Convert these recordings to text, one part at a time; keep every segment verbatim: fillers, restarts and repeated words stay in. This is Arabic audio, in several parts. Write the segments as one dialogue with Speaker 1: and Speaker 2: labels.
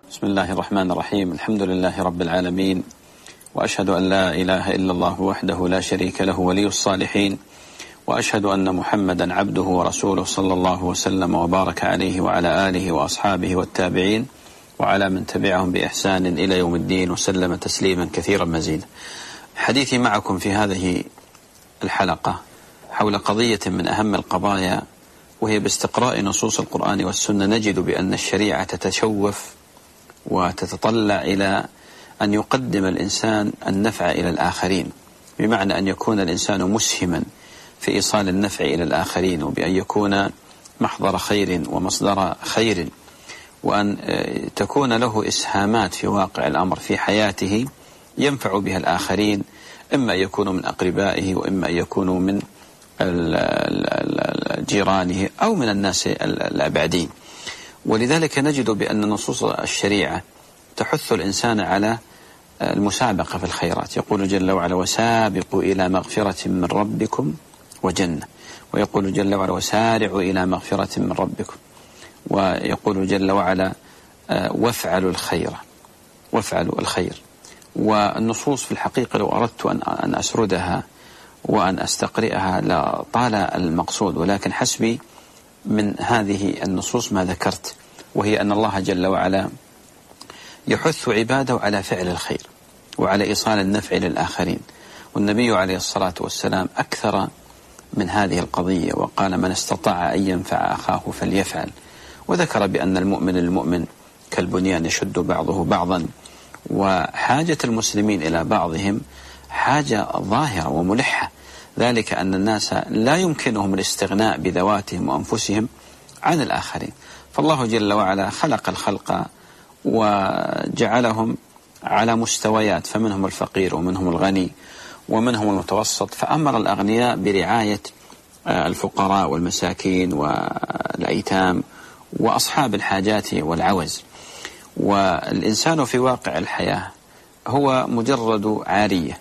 Speaker 1: بسم الله الرحمن الرحيم. الحمد لله رب العالمين، وأشهد أن لا إله إلا الله وحده لا شريك له ولي الصالحين، وأشهد أن محمدا عبده ورسوله صلى الله وسلم وبارك عليه وعلى آله وأصحابه والتابعين وعلى من تبعهم بإحسان إلى يوم الدين، وسلم تسليما كثيرا مزيدا. حديثي معكم في هذه الحلقة حول قضية من أهم القضايا، وهي باستقراء نصوص القرآن والسنة نجد بأن الشريعة تتشوف وتتطلع إلى أن يقدم الإنسان النفع إلى الآخرين، بمعنى أن يكون الإنسان مسهما في إيصال النفع إلى الآخرين، وبأن يكون محضر خير ومصدر خير، وأن تكون له إسهامات في واقع الأمر في حياته ينفع بها الآخرين، إما أن يكونوا من أقربائه، وإما أن يكونوا من جيرانه أو من الناس الأبعدين. ولذلك نجد بأن نصوص الشريعة تحث الإنسان على المسابقة في الخيرات. يقول جل وعلا: وسابقوا إلى مغفرة من ربكم وجنة. ويقول جل وعلا: وسارعوا إلى مغفرة من ربكم. ويقول جل وعلا: وافعلوا الخير وافعلوا الخير. والنصوص في الحقيقة لو أردت أن أسردها وأن أستقرئها لطال المقصود، ولكن حسبي من هذه النصوص ما ذكرت، وهي أن الله جل وعلا يحث عباده على فعل الخير وعلى إيصال النفع للآخرين. والنبي عليه الصلاة والسلام أكثر من هذه القضية، وقال: من استطاع أن ينفع أخاه فليفعل. وذكر بأن المؤمن المؤمن كالبنيان يشد بعضه بعضا، وحاجة المسلمين إلى بعضهم حاجة ظاهرة وملحة، ذلك أن الناس لا يمكنهم الاستغناء بذواتهم وأنفسهم عن الآخرين. فالله جل وعلا خلق الخلق وجعلهم على مستويات، فمنهم الفقير ومنهم الغني ومنهم المتوسط، فأمر الأغنياء برعاية الفقراء والمساكين والأيتام وأصحاب الحاجات والعوز. والإنسان في واقع الحياة هو مجرد عارية،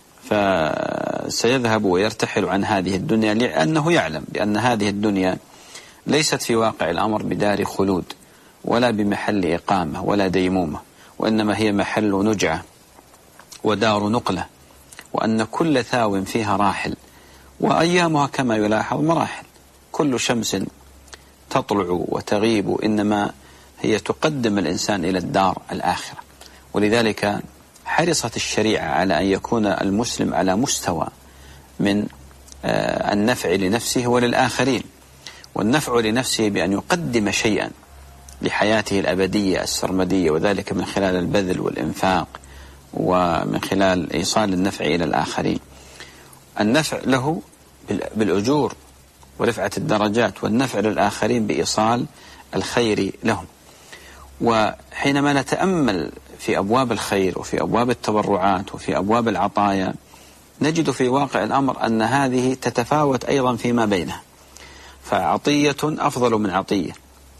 Speaker 1: فسيذهب ويرتحل عن هذه الدنيا، لأنه يعلم بأن هذه الدنيا ليست في واقع الأمر بدار خلود ولا بمحل إقامة ولا ديمومة، وإنما هي محل نجعة ودار نقلة، وأن كل ثاو فيها راحل، وأيامها كما يلاحظ مراحل. كل شمس تطلع وتغيب إنما هي تقدم الإنسان إلى الدار الآخرة. ولذلك حرصت الشريعة على أن يكون المسلم على مستوى من النفع لنفسه وللآخرين. والنفع لنفسه بأن يقدم شيئا لحياته الأبدية السرمدية، وذلك من خلال البذل والإنفاق ومن خلال إيصال النفع إلى الآخرين. النفع له بالأجور ورفعة الدرجات، والنفع للآخرين بإيصال الخير لهم. وحينما نتأمل في أبواب الخير وفي أبواب التبرعات وفي أبواب العطايا، نجد في واقع الأمر أن هذه تتفاوت أيضا فيما بينها، فعطية أفضل من عطية،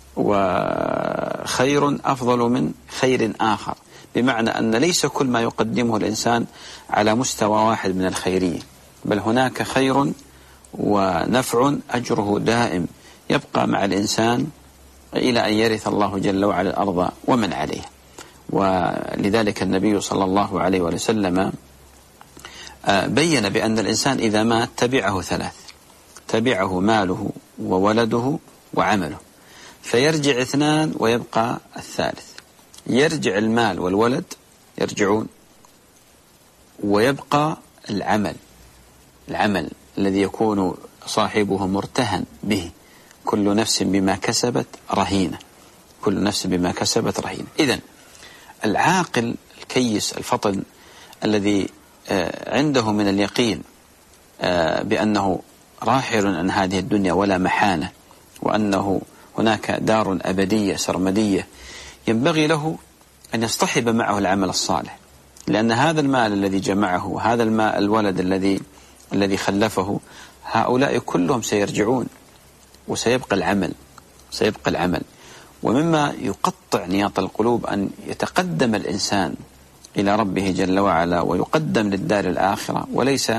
Speaker 1: وخير أفضل من خير آخر، بمعنى أن ليس كل ما يقدمه الإنسان على مستوى واحد من الخيرية، بل هناك خير ونفع أجره دائم يبقى مع الإنسان إلى أن يرث الله جل وعلا الأرض ومن عليه. ولذلك النبي صلى الله عليه وسلم بين بأن الإنسان إذا مات تبعه ثلاث: تبعه ماله وولده وعمله، فيرجع اثنان ويبقى الثالث. يرجع المال والولد يرجعون، ويبقى العمل العمل الذي يكون صاحبه مرتهن به. كل نفس بما كسبت رهينة كل نفس بما كسبت رهينة. إذن العاقل الكيس الفطن الذي عنده من اليقين بأنه راحل عن هذه الدنيا ولا محالة، وأنه هناك دار أبدية سرمدية، ينبغي له أن يصطحب معه العمل الصالح، لأن هذا المال الذي جمعه وهذا المال الولد الذي الذي خلفه، هؤلاء كلهم سيرجعون، وسيبقى العمل سيبقى العمل ومما يقطع نياط القلوب أن يتقدم الإنسان إلى ربه جل وعلا ويقدم للدار الآخرة، وليس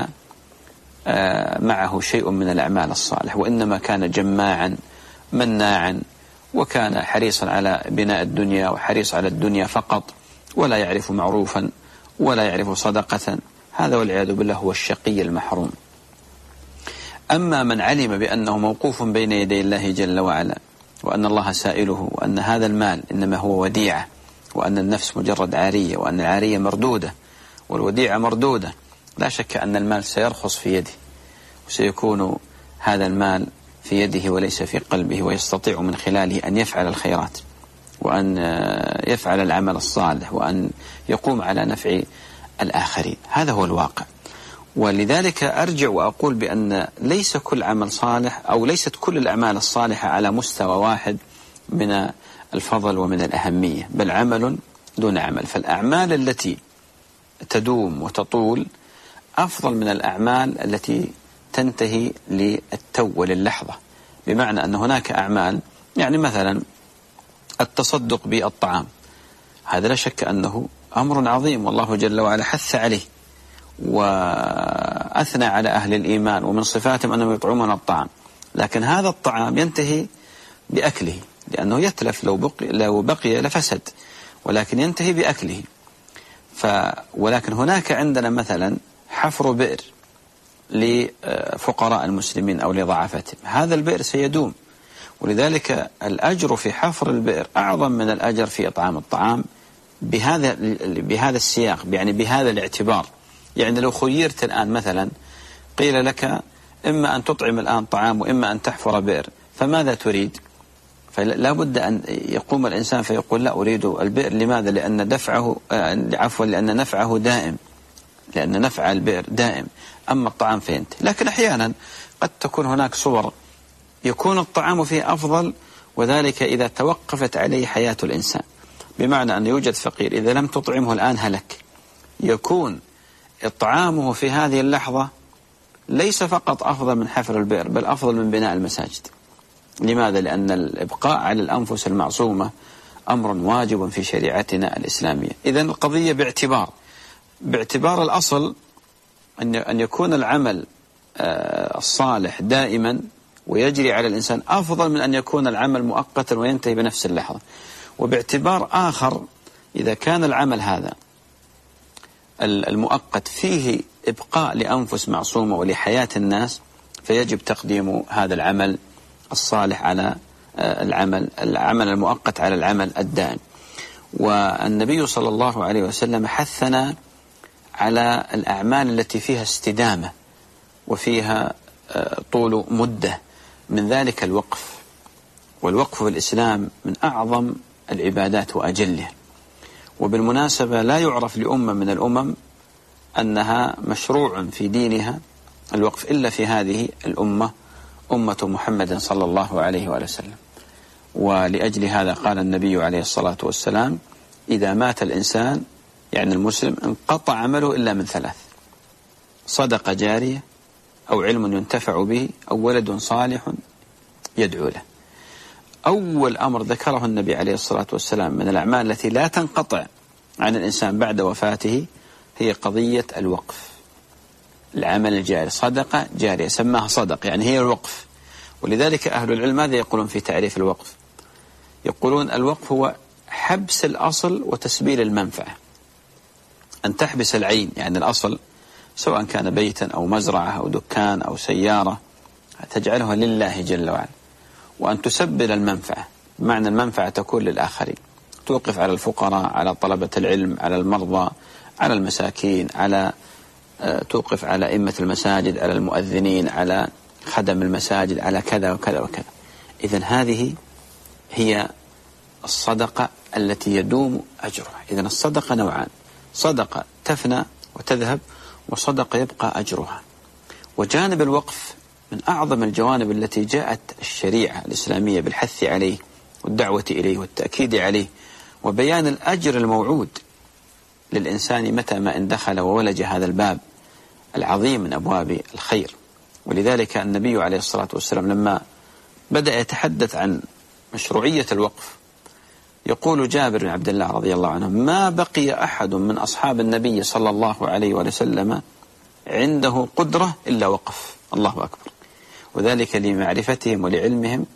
Speaker 1: معه شيء من الأعمال الصالح، وإنما كان جماعا مناعا وكان حريصا على بناء الدنيا وحريص على الدنيا فقط، ولا يعرف معروفا ولا يعرف صدقة، هذا والعياذ بالله هو الشقي المحروم. أما من علم بأنه موقوف بين يدي الله جل وعلا، وأن الله سائله، وأن هذا المال إنما هو وديعة، وأن النفس مجرد عارية، وأن العارية مردودة والوديعة مردودة، لا شك أن المال سيرخص في يده، وسيكون هذا المال في يده وليس في قلبه، ويستطيع من خلاله أن يفعل الخيرات، وأن يفعل العمل الصالح، وأن يقوم على نفع الآخرين. هذا هو الواقع. ولذلك أرجع وأقول بأن ليس كل عمل صالح، أو ليست كل الأعمال الصالحة على مستوى واحد من الفضل ومن الأهمية، بل عمل دون عمل. فالأعمال التي تدوم وتطول أفضل من الأعمال التي تنتهي للتو وللحظة، بمعنى أن هناك أعمال، يعني مثلا التصدق بالطعام، هذا لا شك أنه أمر عظيم، والله جل وعلا حث عليه وأثنى على أهل الإيمان، ومن صفاتهم أنهم يطعمون الطعام، لكن هذا الطعام ينتهي بأكله، لأنه يتلف، لو بقي, لو بقي لفسد، ولكن ينتهي بأكله. ف ولكن هناك عندنا مثلا حفر بئر لفقراء المسلمين أو لضعافتهم، هذا البئر سيدوم، ولذلك الأجر في حفر البئر أعظم من الأجر في إطعام الطعام بهذا بهذا السياق، يعني بهذا الاعتبار. يعني لو خيرت الآن مثلا قيل لك إما أن تطعم الآن طعام وإما أن تحفر بئر، فماذا تريد؟ فلا بد أن يقوم الإنسان فيقول لا أريد البئر. لماذا؟ لأن دفعه عفوا لأن نفعه دائم، لأن نفع البئر دائم، أما الطعام فينتهي. لكن أحيانا قد تكون هناك صور يكون الطعام فيه أفضل، وذلك إذا توقفت عليه حياة الإنسان، بمعنى أن يوجد فقير إذا لم تطعمه الآن هلك، يكون إطعامه في هذه اللحظة ليس فقط أفضل من حفر البئر، بل أفضل من بناء المساجد. لماذا؟ لأن الإبقاء على الأنفس المعصومة أمر واجب في شريعتنا الإسلامية. إذن القضية باعتبار باعتبار الأصل أن أن يكون العمل الصالح دائما ويجري على الإنسان أفضل من أن يكون العمل مؤقتا وينتهي بنفس اللحظة. وباعتبار آخر، إذا كان العمل هذا المؤقت فيه إبقاء لأنفس معصومة ولحياة الناس، فيجب تقديم هذا العمل الصالح على العمل العمل المؤقت على العمل الدائم. والنبي صلى الله عليه وسلم حثنا على الأعمال التي فيها استدامة وفيها طول مدة، من ذلك الوقف. والوقف في الإسلام من أعظم العبادات وأجلها. وبالمناسبة لا يعرف لأمة من الأمم أنها مشروع في دينها الوقف إلا في هذه الأمة، أمة محمد صلى الله عليه وآله وسلم. ولأجل هذا قال النبي عليه الصلاة والسلام: إذا مات الإنسان، يعني المسلم، انقطع عمله إلا من ثلاث: صدقة جارية، أو علم ينتفع به، أو ولد صالح يدعو له. أول أمر ذكره النبي عليه الصلاة والسلام من الأعمال التي لا تنقطع عن الإنسان بعد وفاته هي قضية الوقف، العمل الجاري، صدقة جارية، سماها صدق، يعني هي الوقف. ولذلك أهل العلم ماذا يقولون في تعريف الوقف؟ يقولون الوقف هو حبس الأصل وتسبيل المنفعة. أن تحبس العين، يعني الأصل، سواء كان بيتا أو مزرعة أو دكان أو سيارة، تجعلها لله جل وعلا، وأن تسبل المنفعة، بمعنى المنفعة تكون للآخرين، توقف على الفقراء، على طلبة العلم، على المرضى، على المساكين، على توقف على أئمة المساجد، على المؤذنين، على خدم المساجد، على كذا وكذا وكذا. إذن هذه هي الصدقة التي يدوم أجرها. إذن الصدقة نوعان: صدقة تفنى وتذهب، وصدقة يبقى أجرها. وجانب الوقف من أعظم الجوانب التي جاءت الشريعة الإسلامية بالحث عليه والدعوة إليه والتأكيد عليه، وبيان الأجر الموعود للإنسان متى ما إن دخل وولج هذا الباب العظيم من أبواب الخير. ولذلك النبي عليه الصلاة والسلام لما بدأ يتحدث عن مشروعية الوقف، يقول جابر بن عبد الله رضي الله عنه: ما بقي أحد من أصحاب النبي صلى الله عليه وسلم عنده قدرة إلا وقف. الله أكبر. وذلك لمعرفتهم ولعلمهم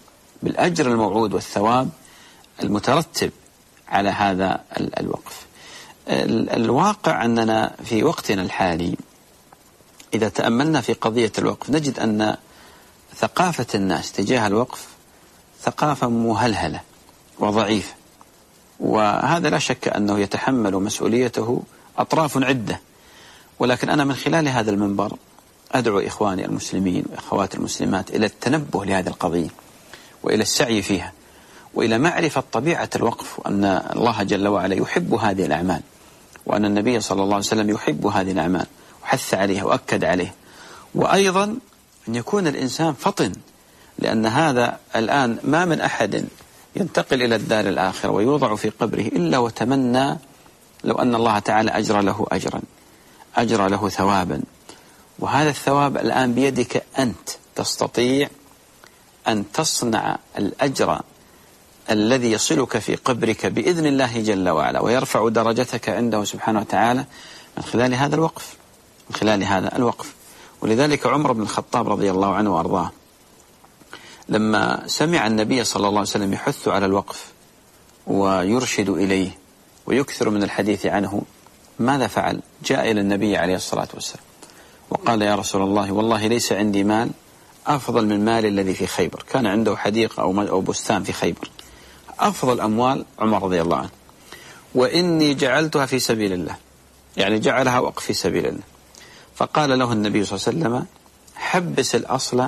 Speaker 1: بالأجر الموعود والثواب المترتب على هذا الوقف. الواقع أننا في وقتنا الحالي إذا تأملنا في قضية الوقف نجد أن ثقافة الناس تجاه الوقف ثقافة مهلهلة وضعيفة، وهذا لا شك أنه يتحمل مسؤوليته أطراف عدة. ولكن أنا من خلال هذا المنبر أدعو إخواني المسلمين وأخواتي المسلمات إلى التنبه لهذه القضية وإلى السعي فيها وإلى معرفة طبيعة الوقف، وأن الله جل وعلا يحب هذه الأعمال، وأن النبي صلى الله عليه وسلم يحب هذه الأعمال وحث عليها وأكد عليها. وأيضا أن يكون الإنسان فطن، لأن هذا الآن ما من أحد ينتقل إلى الدار الآخرة ويوضع في قبره إلا وتمنى لو أن الله تعالى أجرى له أجرا، أجرى له ثوابا. وهذا الثواب الآن بيدك أنت، تستطيع أن تصنع الأجر الذي يصلك في قبرك بإذن الله جل وعلا ويرفع درجتك عنده سبحانه وتعالى من خلال هذا الوقف، من خلال هذا الوقف. ولذلك عمر بن الخطاب رضي الله عنه وأرضاه لما سمع النبي صلى الله عليه وسلم يحث على الوقف ويرشد إليه ويكثر من الحديث عنه، ماذا فعل؟ جاء إلى النبي عليه الصلاة والسلام وقال: يا رسول الله، والله ليس عندي مال أفضل من مال الذي في خيبر. كان عنده حديقة أو بستان في خيبر، أفضل أموال عمر رضي الله عنه، وإني جعلتها في سبيل الله، يعني جعلها وقف في سبيل الله. فقال له النبي صلى الله عليه وسلم: حبس الأصل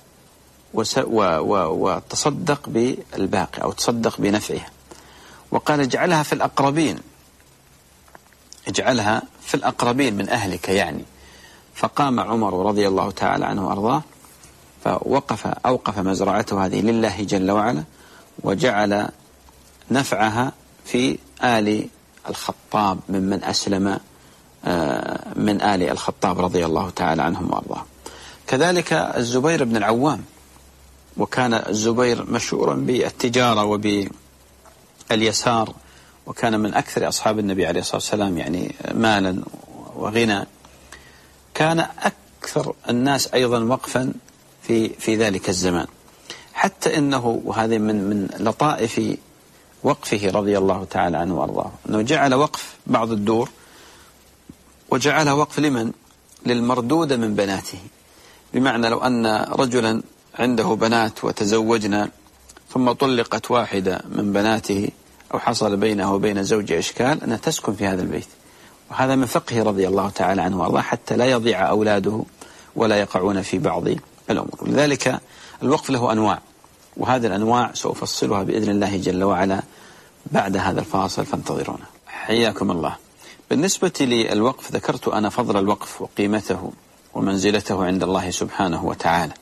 Speaker 1: وتصدق بالباقي أو تصدق بنفعها. وقال: اجعلها في الأقربين، اجعلها في الأقربين من أهلك يعني. فقام عمر رضي الله تعالى عنه وأرضاه فوقف أوقف مزرعته هذه لله جل وعلا، وجعل نفعها في آل الخطاب ممن أسلم من آل الخطاب رضي الله تعالى عنهم وأرضاه. كذلك الزبير بن العوام، وكان الزبير مشهورا بالتجارة وباليسار، وكان من أكثر أصحاب النبي عليه الصلاة والسلام يعني مالا وغنى. كان أكثر الناس أيضا وقفا في في ذلك الزمان، حتى إنه وهذه من من لطائف وقفه رضي الله تعالى عنه وأرضاه أنه جعل وقف بعض الدور وجعلها وقف لمن؟ للمردودة من بناته. بمعنى لو أن رجلا عنده بنات وتزوجنا ثم طلقت واحدة من بناته أو حصل بينه وبين زوجه إشكال، أنها تسكن في هذا البيت. وهذا من فقه رضي الله تعالى عنه وأرضاه حتى لا يضيع أولاده ولا يقعون في بعض الأمور. لذلك الوقف له أنواع، وهذه الأنواع سأفصلها بإذن الله جل وعلا بعد هذا الفاصل، فانتظرونا. حياكم الله. بالنسبة للوقف ذكرت أنا فضل الوقف وقيمته ومنزلته عند الله سبحانه وتعالى،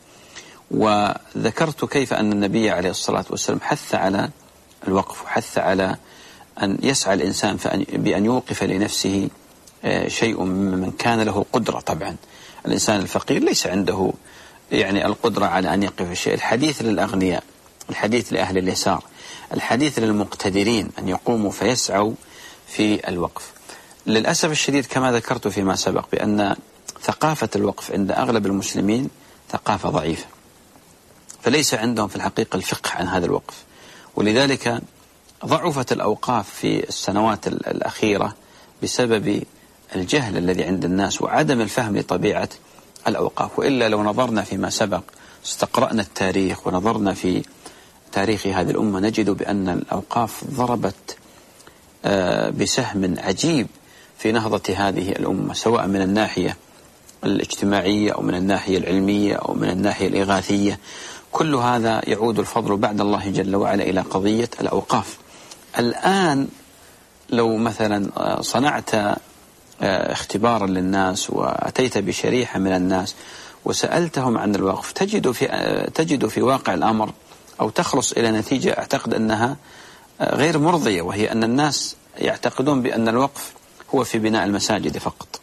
Speaker 1: وذكرت كيف أن النبي عليه الصلاة والسلام حث على الوقف وحث على أن يسعى الإنسان بأن يوقف لنفسه شيء ممن كان له قدرة. طبعا الإنسان الفقير ليس عنده يعني القدرة على أن يقف الشيء. الحديث للأغنياء، الحديث لأهل اليسار، الحديث للمقتدرين أن يقوموا فيسعوا في الوقف. للأسف الشديد كما ذكرت فيما سبق بأن ثقافة الوقف عند أغلب المسلمين ثقافة ضعيفة، فليس عندهم في الحقيقة الفقه عن هذا الوقف، ولذلك ضعفت الأوقاف في السنوات الأخيرة بسبب الجهل الذي عند الناس وعدم الفهم لطبيعة الأوقاف. وإلا لو نظرنا فيما سبق، استقرأنا التاريخ ونظرنا في تاريخ هذه الأمة، نجد بأن الأوقاف ضربت بسهم عجيب في نهضة هذه الأمة، سواء من الناحية الاجتماعية أو من الناحية العلمية أو من الناحية الإغاثية. كل هذا يعود الفضل بعد الله جل وعلا إلى قضية الأوقاف. الآن لو مثلا صنعت اختبارا للناس وأتيت بشريحة من الناس وسألتهم عن الوقف، تجد في تجد في واقع الأمر أو تخلص إلى نتيجة أعتقد أنها غير مرضية، وهي أن الناس يعتقدون بأن الوقف هو في بناء المساجد فقط،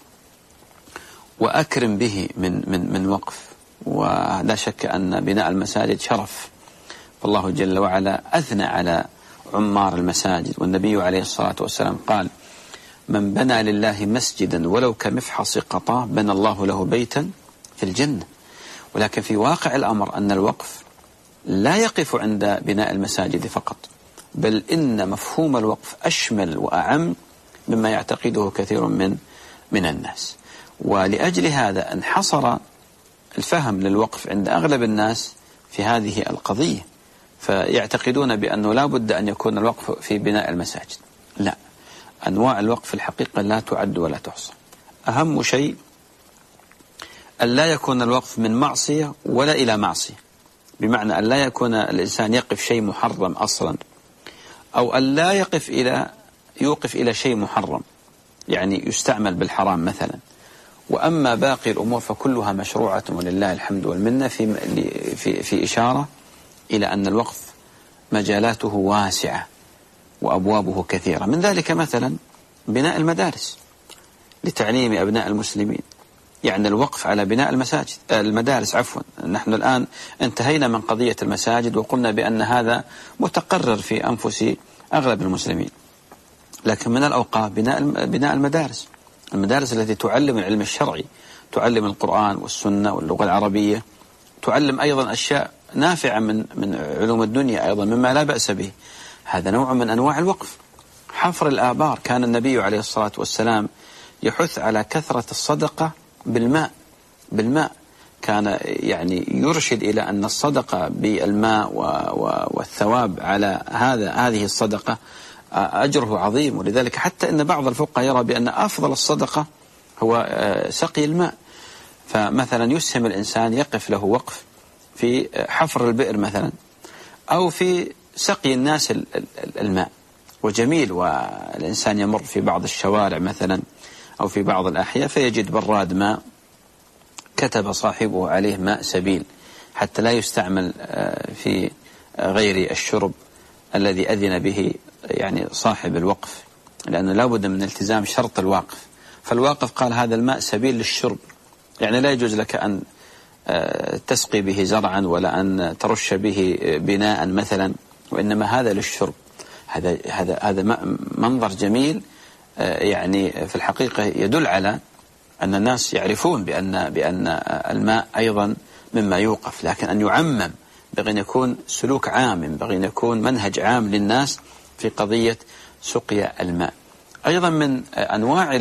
Speaker 1: وأكرم به من من من وقف. ولا شك أن بناء المساجد شرف، فالله جل وعلا أثنى على عمار المساجد، والنبي عليه الصلاة والسلام قال: من بنى لله مسجدا ولو كمفحص قطاه بنى الله له بيتا في الجنة. ولكن في واقع الأمر أن الوقف لا يقف عند بناء المساجد فقط، بل إن مفهوم الوقف أشمل وأعم مما يعتقده كثير من من الناس. ولأجل هذا انحصر الفهم للوقف عند أغلب الناس في هذه القضية، فيعتقدون بأنه لا بد أن يكون الوقف في بناء المساجد. لا، أنواع الوقف في الحقيقة لا تعد ولا تحصى. أهم شيء أن لا يكون الوقف من معصية ولا إلى معصية، بمعنى أن لا يكون الإنسان يقف شيء محرم أصلا، أو أن لا يقف إلى يوقف إلى شيء محرم يعني يستعمل بالحرام مثلا. وأما باقي الأمور فكلها مشروعة ولله الحمد والمنة، في, في, في إشارة إلى أن الوقف مجالاته واسعة وأبوابه كثيرة. من ذلك مثلا بناء المدارس لتعليم أبناء المسلمين، يعني الوقف على بناء المساجد المدارس عفوا. نحن الآن انتهينا من قضية المساجد وقلنا بأن هذا متقرر في أنفس أغلب المسلمين، لكن من الأوقاف بناء بناء المدارس المدارس التي تعلم العلم الشرعي، تعلم القرآن والسنة واللغة العربية، تعلم أيضا أشياء نافعة من من علوم الدنيا أيضا مما لا بأس به. هذا نوع من أنواع الوقف. حفر الآبار، كان النبي عليه الصلاة والسلام يحث على كثرة الصدقة بالماء بالماء كان يعني يرشد إلى أن الصدقة بالماء والثواب على هذا هذه الصدقة أجره عظيم. ولذلك حتى أن بعض الفقهاء يرى بأن أفضل الصدقة هو سقي الماء. فمثلا يسهم الإنسان يقف له وقف في حفر البئر مثلا، أو في سقي الناس الماء. وجميل والإنسان يمر في بعض الشوارع مثلا أو في بعض الأحياء فيجد براد ماء كتب صاحبه عليه ماء سبيل، حتى لا يستعمل في غير الشرب الذي أذن به يعني صاحب الوقف، لأنه لا بد من التزام شرط الواقف. فالواقف قال هذا الماء سبيل للشرب، يعني لا يجوز لك أن تسقي به زرعا ولا أن ترش به بناء مثلا، وإنما هذا للشرب. هذا هذا هذا منظر جميل يعني في الحقيقة يدل على أن الناس يعرفون بأن بأن الماء أيضا مما يوقف، لكن أن يعمم بغي أن يكون سلوك عام، بغي أن يكون منهج عام للناس في قضية سقيا الماء. أيضا من أنواع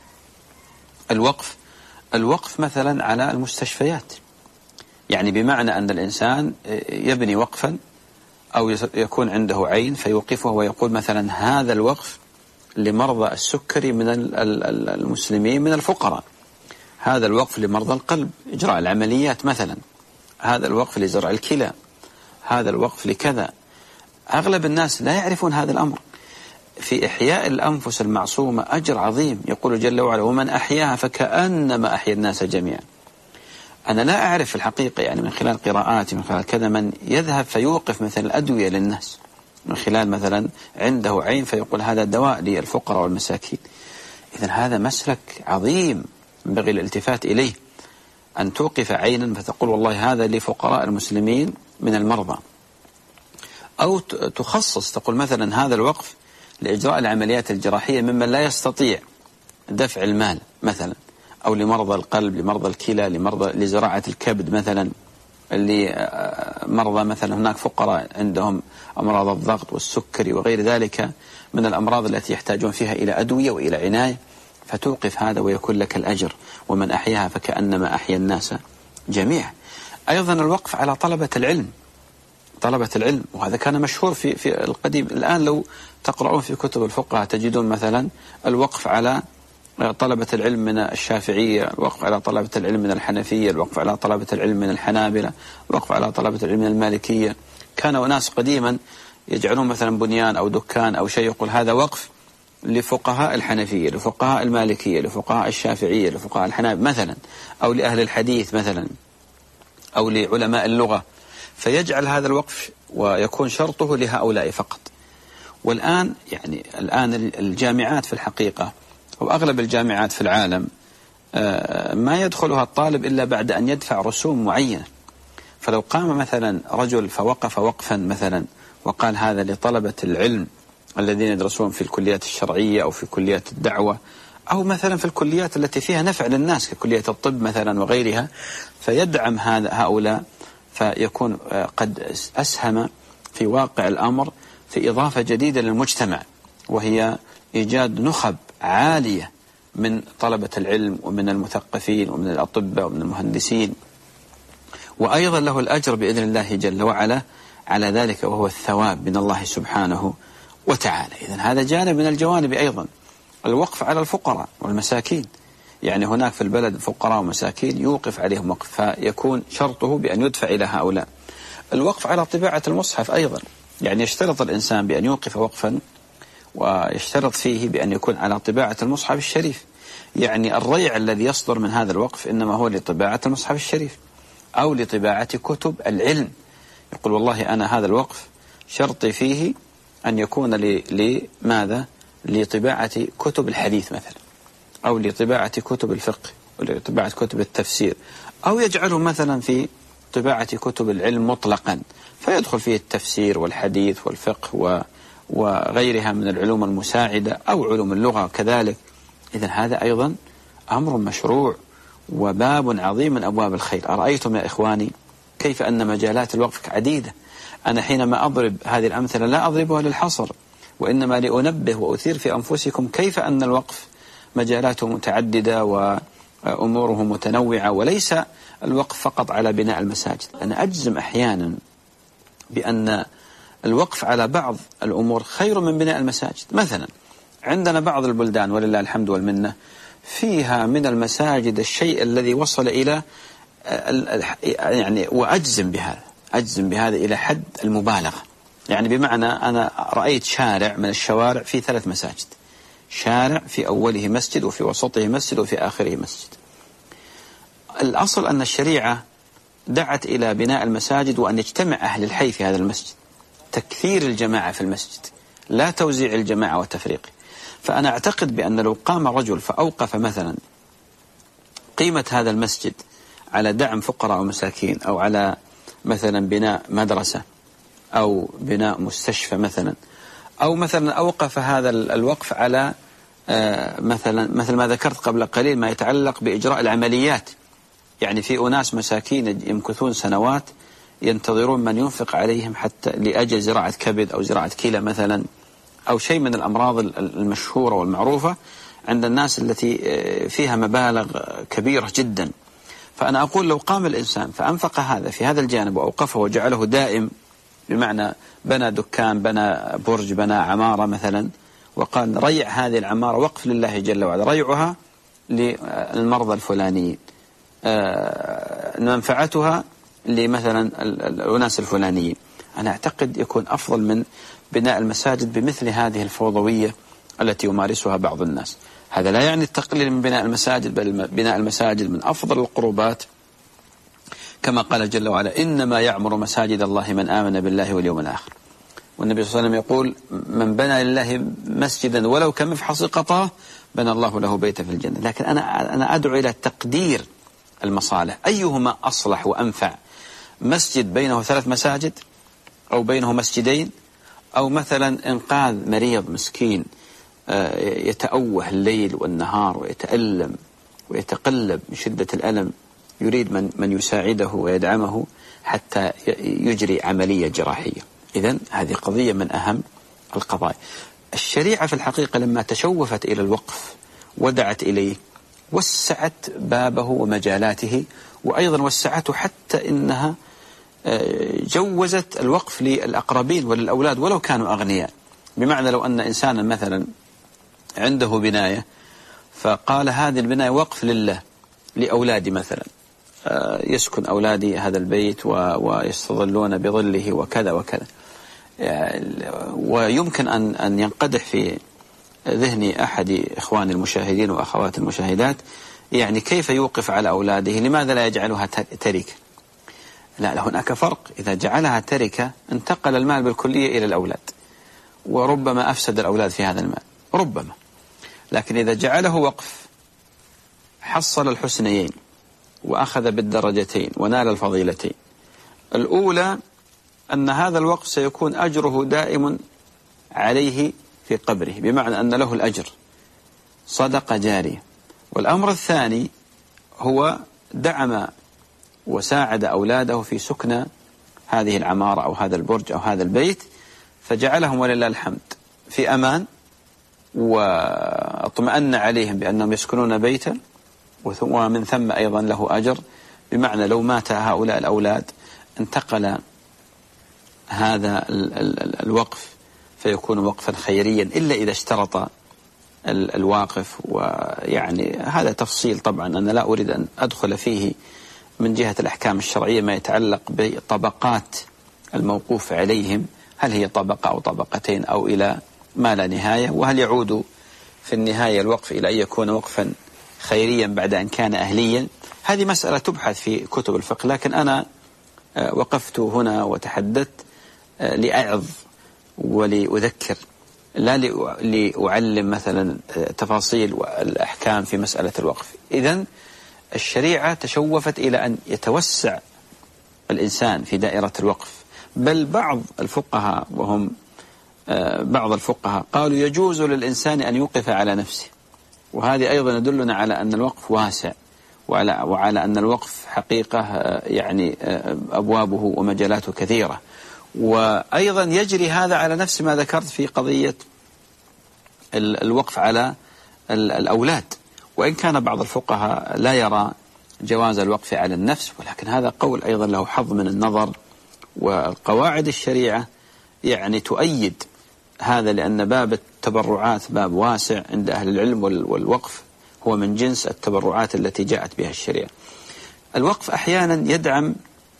Speaker 1: الوقف الوقف مثلا على المستشفيات، يعني بمعنى أن الإنسان يبني وقفا أو يكون عنده عين فيوقفه ويقول مثلا هذا الوقف لمرضى السكري من المسلمين من الفقراء، هذا الوقف لمرضى القلب إجراء العمليات مثلا، هذا الوقف لزرع الكلى، هذا الوقف لكذا. أغلب الناس لا يعرفون هذا الأمر. في إحياء الأنفس المعصومة أجر عظيم، يقول جل وعلا ومن أحياها فكأنما أحيا الناس جميعا. أنا لا أعرف في الحقيقة يعني من خلال قراءاتي من خلال كذا من يذهب فيوقف مثل الأدوية للناس، من خلال مثلا عنده عين فيقول هذا دواء للفقراء والمساكين. إذن هذا مسلك عظيم ينبغي الالتفات إليه، أن توقف عينا فتقول والله هذا لفقراء المسلمين من المرضى، أو تخصص تقول مثلا هذا الوقف لإجراء العمليات الجراحية ممن لا يستطيع دفع المال مثلا، أو لمرضى القلب، لمرضى الكلى، لمرضى لزراعة الكبد مثلا، لمرضى مثلا هناك فقراء عندهم أمراض الضغط والسكري وغير ذلك من الأمراض التي يحتاجون فيها إلى أدوية وإلى عناية، فتوقف هذا ويكون لك الأجر. ومن أحياها فكأنما أحيا الناس جميعا. أيضا الوقف على طلبة العلم، طلبة العلم، وهذا كان مشهور في في القديم. الآن لو تقرؤون في كتب الفقهاء تجدون مثلا الوقف على طلبة العلم من الشافعية، الوقف على طلبة العلم من الحنفية، الوقف على طلبة العلم من الحنابلة، الوقف على طلبة العلم من المالكية. كانوا ناس قديما يجعلون مثلا بنيان أو دكان أو شيء يقول هذا وقف لفقهاء الحنفية، لفقهاء المالكية، لفقهاء الشافعية، لفقهاء الحنابلة مثلا، أو لأهل الحديث مثلا، أو لعلماء اللغة، فيجعل هذا الوقف ويكون شرطه لهؤلاء فقط. والآن يعني الآن الجامعات في الحقيقة وأغلب الجامعات في العالم ما يدخلها الطالب إلا بعد أن يدفع رسوم معينة. فلو قام مثلا رجل فوقف وقفا مثلا وقال هذا لطلبة العلم الذين يدرسون في الكليات الشرعية أو في كليات الدعوة أو مثلا في الكليات التي فيها نفع للناس ككلية الطب مثلا وغيرها، فيدعم هذا هؤلاء فيكون قد أسهم في واقع الأمر في إضافة جديدة للمجتمع، وهي إيجاد نخب عالية من طلبة العلم ومن المثقفين ومن الأطباء ومن المهندسين، وأيضا له الأجر بإذن الله جل وعلا على ذلك، وهو الثواب من الله سبحانه وتعالى. إذن هذا جانب من الجوانب. أيضا الوقف على الفقراء والمساكين، يعني هناك في البلد فقراء ومساكين يوقف عليهم وقف، فيكون شرطه بأن يدفع إلى هؤلاء. الوقف على طباعة المصحف أيضا، يعني يشترط الإنسان بأن يوقف وقفا، ويشترط فيه بأن يكون على طباعة المصحف الشريف. يعني الريع الذي يصدر من هذا الوقف إنما هو لطباعة المصحف الشريف أو لطباعة كتب العلم. يقول والله أنا هذا الوقف شرطي فيه أن يكون لماذا؟ لطباعة كتب الحديث مثلا، أو لطباعة كتب الفقه، أو لطباعة كتب التفسير، أو يجعله مثلا في طباعة كتب العلم مطلقا، فيدخل فيه التفسير والحديث والفقه و وغيرها من العلوم المساعدة أو علوم اللغة كذلك. إذن هذا أيضا أمر مشروع وباب عظيم من أبواب الخير. أرأيتم يا إخواني كيف أن مجالات الوقف عديدة؟ أنا حينما أضرب هذه الأمثلة لا أضربها للحصر، وإنما لأنبه وأثير في أنفسكم كيف أن الوقف مجالاته متعددة وأموره متنوعة، وليس الوقف فقط على بناء المساجد. أنا أجزم أحيانا بأن الوقف على بعض الأمور خير من بناء المساجد. مثلا عندنا بعض البلدان ولله الحمد والمنة فيها من المساجد الشيء الذي وصل إلى يعني، وأجزم بهذا أجزم بهذا إلى حد المبالغة. يعني بمعنى أنا رأيت شارع من الشوارع في ثلاث مساجد، شارع في أوله مسجد وفي وسطه مسجد وفي آخره مسجد. الأصل أن الشريعة دعت إلى بناء المساجد وأن يجتمع أهل الحي في هذا المسجد، تكثير الجماعة في المسجد، لا توزيع الجماعة وتفريقه. فأنا أعتقد بأن لو قام رجل فأوقف مثلا قيمة هذا المسجد على دعم فقراء ومساكين، أو على مثلا بناء مدرسة أو بناء مستشفى مثلا، أو مثلا أوقف هذا الوقف على مثلا مثل ما ذكرت قبل قليل ما يتعلق بإجراء العمليات. يعني في أناس مساكين يمكثون سنوات ينتظرون من ينفق عليهم حتى لأجل زراعة كبد أو زراعة كلى مثلا، أو شيء من الأمراض المشهورة والمعروفة عند الناس التي فيها مبالغ كبيرة جدا. فأنا أقول لو قام الإنسان فأنفق هذا في هذا الجانب وأوقفه وجعله دائم، بمعنى بنى دكان، بنى برج، بنى عمارة مثلا، وقال ريع هذه العمارة وقف لله جل وعلا، ريعها للمرضى الفلانيين، منفعتها لمثلا الأناس الفلانيين. أنا أعتقد يكون أفضل من بناء المساجد بمثل هذه الفوضوية التي يمارسها بعض الناس. هذا لا يعني التقليل من بناء المساجد، بل بناء المساجد من أفضل القربات، كما قال جل وعلا إنما يعمر مساجد الله من آمن بالله واليوم الآخر. والنبي صلى الله عليه وسلم يقول من بنى لله مسجدا ولو كمفحص قطاه بنى الله له بيتا في الجنة. لكن أنا أنا أدعو إلى تقدير المصالح، أيهما أصلح وأنفع؟ مسجد بينه ثلاث مساجد، أو بينه مسجدين، أو مثلا إنقاذ مريض مسكين يتأوه الليل والنهار ويتألم ويتقلب من شدة الألم، يريد من من يساعده ويدعمه حتى يجري عملية جراحية. إذن هذه قضية من أهم القضايا. الشريعة في الحقيقة لما تشوفت إلى الوقف ودعت إليه وسعت بابه ومجالاته، وأيضا وسعته حتى إنها جوزت الوقف للأقربين وللأولاد ولو كانوا أغنياء. بمعنى لو أن إنسانا مثلا عنده بناية فقال هذه البناية وقف لله لأولادي مثلا، يسكن أولادي هذا البيت ويستظلون بظله وكذا وكذا، ويمكن أن أن ينقدح في ذهن أحد إخواني المشاهدين وأخوات المشاهدات يعني كيف يوقف على أولاده، لماذا لا يجعلها تركة؟ لا، هناك فرق. إذا جعلها تركة انتقل المال بالكلية إلى الأولاد، وربما أفسد الأولاد في هذا المال ربما. لكن إذا جعله وقف حصل الحسنيين وأخذ بالدرجتين ونال الفضيلتين. الأولى أن هذا الوقف سيكون أجره دائم عليه في قبره، بمعنى أن له الأجر صدقة جارية. والأمر الثاني هو دعم وساعد أولاده في سكن هذه العمارة أو هذا البرج أو هذا البيت، فجعلهم ولله الحمد في أمان، واطمأن عليهم بأنهم يسكنون بيتا، ومن ثم أيضا له أجر، بمعنى لو مات هؤلاء الأولاد انتقل هذا الوقف فيكون وقفا خيريا، إلا إذا اشترط الواقف. ويعني هذا تفصيل طبعا أنا لا أريد أن أدخل فيه من جهة الأحكام الشرعية ما يتعلق بطبقات الموقوف عليهم، هل هي طبقة أو طبقتين أو إلى ما لا نهاية، وهل يعود في النهاية الوقف إلى أن يكون وقفا خيريا بعد أن كان أهليا. هذه مسألة تبحث في كتب الفقه، لكن أنا وقفت هنا وتحدثت لأعظ ولأذكر، لا لأعلم مثلا تفاصيل والأحكام في مسألة الوقف. إذن الشريعة تشوفت إلى أن يتوسع الإنسان في دائرة الوقف، بل بعض الفقهاء وهم بعض الفقهاء قالوا يجوز للإنسان أن يوقف على نفسه، وهذه أيضا يدلنا على أن الوقف واسع، وعلى, وعلى أن الوقف حقيقة يعني أبوابه ومجالاته كثيرة. وأيضا يجري هذا على نفس ما ذكرت في قضية الوقف على الأولاد، وإن كان بعض الفقهاء لا يرى جواز الوقف على النفس، ولكن هذا قول أيضا له حظ من النظر، والقواعد الشريعة يعني تؤيد هذا، لأن باب التبرعات باب واسع عند أهل العلم، والوقف هو من جنس التبرعات التي جاءت بها الشريعة. الوقف أحيانا يدعم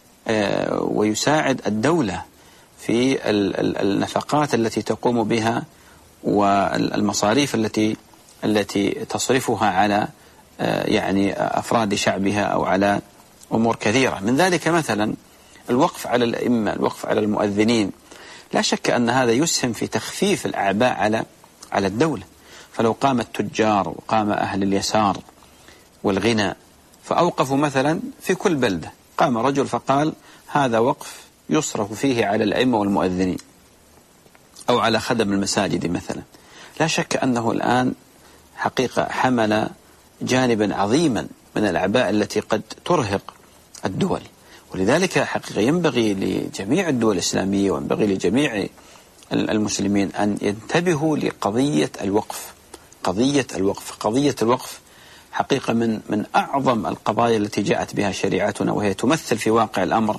Speaker 1: ويساعد الدولة في النفقات التي تقوم بها والمصاريف التي التي تصرفها على يعني أفراد شعبها أو على أمور كثيرة. من ذلك مثلا الوقف على الأئمة، الوقف على المؤذنين، لا شك أن هذا يسهم في تخفيف الأعباء على على الدولة. فلو قام التجار وقام أهل اليسار والغنى فأوقفوا مثلا في كل بلدة، قام رجل فقال هذا وقف يصرف فيه على الأئمة والمؤذنين أو على خدم المساجد مثلا، لا شك أنه الآن حقيقة حمل جانبا عظيما من الأعباء التي قد ترهق الدول. ولذلك حقيقة ينبغي لجميع الدول الإسلامية وينبغي لجميع المسلمين أن ينتبهوا لقضية الوقف. قضية الوقف قضية الوقف حقيقة من من أعظم القضايا التي جاءت بها شريعتنا، وهي تمثل في واقع الأمر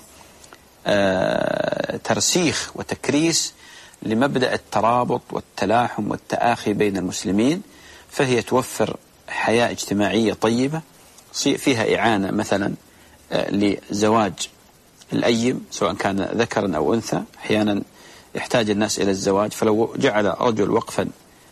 Speaker 1: آه ترسيخ وتكريس لمبدأ الترابط والتلاحم والتآخي بين المسلمين، فهي توفر حياة اجتماعية طيبة، فيها إعانة مثلا آه لزواج الأيم سواء كان ذكرا أو أنثى، أحيانا يحتاج الناس إلى الزواج، فلو جعل رجل وقفا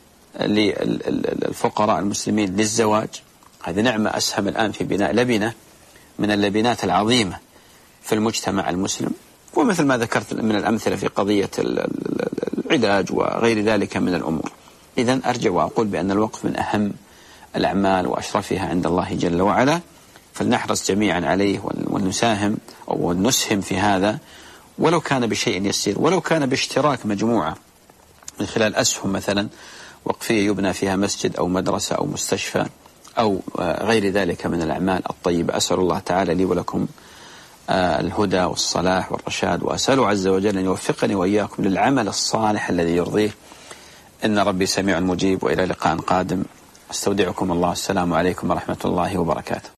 Speaker 1: للفقراء المسلمين للزواج، هذه نعمة أسهم الآن في بناء لبنة من اللبنات العظيمة في المجتمع المسلم. ومثل ما ذكرت من الأمثلة في قضية العلاج وغير ذلك من الأمور. إذن أرجع وأقول بأن الوقف من أهم الأعمال وأشرفها عند الله جل وعلا، فلنحرص جميعا عليه ونساهم أو نسهم في هذا، ولو كان بشيء يسير، ولو كان باشتراك مجموعة من خلال أسهم مثلا وقفية يبنى فيها مسجد أو مدرسة أو مستشفى أو غير ذلك من الأعمال الطيبة. أسأل الله تعالى لي ولكم الهدى والصلاح والرشاد، وأسأله عز وجل أن يوفقني وإياكم للعمل الصالح الذي يرضيه، إن ربي سميع مجيب. وإلى لقاء قادم، استودعكم الله، السلام عليكم ورحمة الله وبركاته.